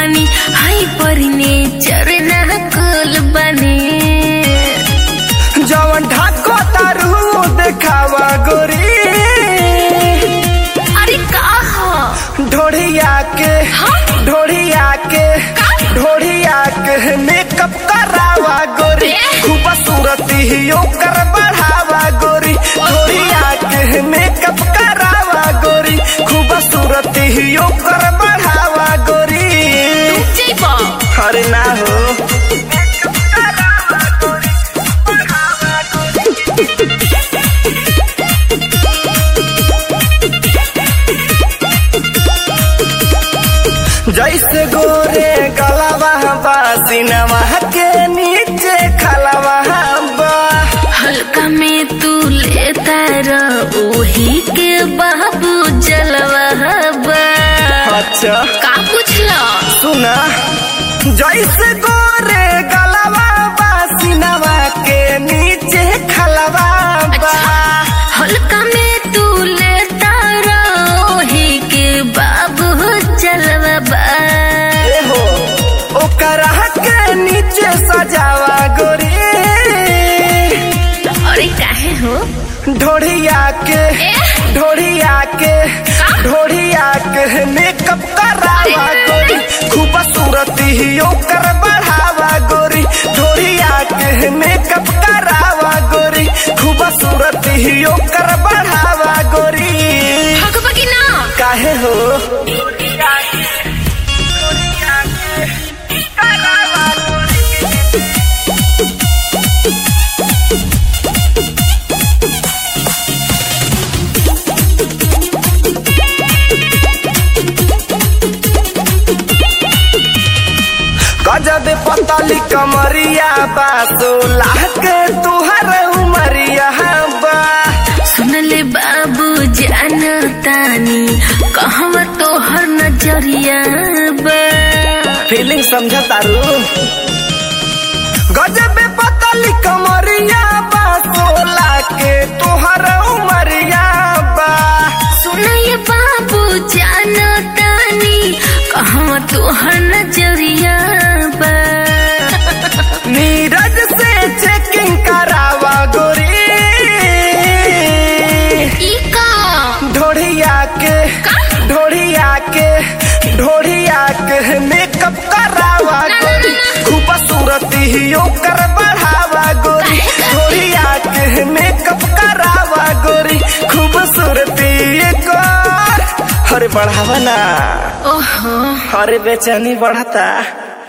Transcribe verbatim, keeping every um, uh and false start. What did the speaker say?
बानी हाई परिने चरना कुल बने जवन ढाको तारू देखावा गोरी अरे कहा ढोढ़िया के ढोढ़िया के ढोढ़िया के मेकअप करावा गोरी खूबसूरती ही ओकर बढ़ावा गोरी ढोढ़िया के मेकअप करावा गोरी खूबसूरती ही ओकर बढ़ावा गोरी अरे ना हो जैसे गोरे गलवा बा सिनवा के नीचे खलवा बा हल्का में तू लेता रही के बाबू जलवा बा अच्छा का पूछला सुना जैसे गोरे गलवा बा सिनवा के नीचे खलवा बा हल्का में तू लेता रही के बाबू जलवा बा हो ओकरा के नीचे सजावा गोरी अरे काहे हो ढोढ़िया के ढोढ़िया के ढोढ़िया के मेकअप करावा गोरी खूबसूरती ही ओकर बढ़ावा गोरी ढोढ़िया के मेकअप करावा गोरी खूबसूरती ही ओकर बढ़ावा गोरी हकबकी ना काहे हो गजब पतली कमरिया बा सोलह के तुहर उमरिया बा सुनले बाबू जाना तानी कहवा तोहर नजरिया बा फीलिंग समझ तारू गजब पतली कमरिया बा सोलह के तुहर उमरिया बा सुनले बाबू जाना तानी कहवा तोहर नजरिया बा नीरज से चेकिंग करावा गोरी इका ढोढ़िया के ढोढ़िया के ढोढ़िया के मेकअप करावा गोरी खूबसूरती ही ओकर बढ़ावा गोरी ढोढ़िया के मेकअप करावा गोरी खूबसूरती एकर अरे बढ़ावा ना ओहो अरे बेचैनी बढ़ता